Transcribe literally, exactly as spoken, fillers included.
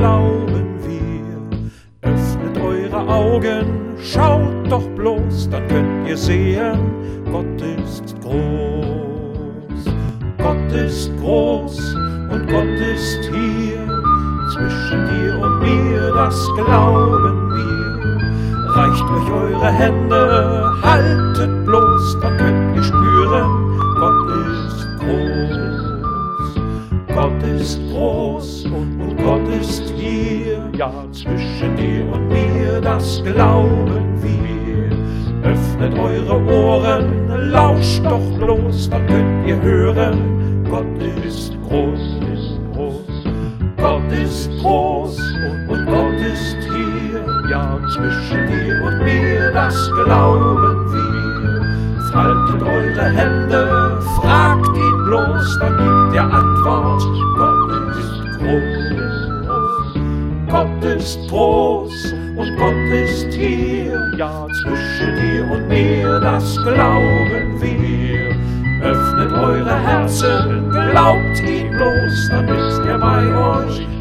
glauben wir. Öffnet eure Augen, schaut doch bloß, dann könnt ihr sehen, Gott ist groß. Gott ist groß und Gott ist hier, zwischen dir und mir, das glauben wir. Reicht euch eure Hände, haltet bloß, dann könnt ihr spüren, Gott ist groß. Gott ist groß und Gott ist hier, ja, zwischen dir und mir, das glauben wir. Öffnet eure Ohren, lauscht doch bloß, dann könnt ihr hören, Gott ist groß, ist groß. Gott ist groß und Gott ist hier, ja, zwischen dir und mir, das glauben wir. Faltet eure Hände, fragt ihn bloß, dann gibt er Antwort, Gott ist groß. Gott ist groß und Gott ist hier, ja, zwischen dir und mir, das glauben wir. Öffnet eure Herzen, glaubt ihn bloß, dann ist er bei euch.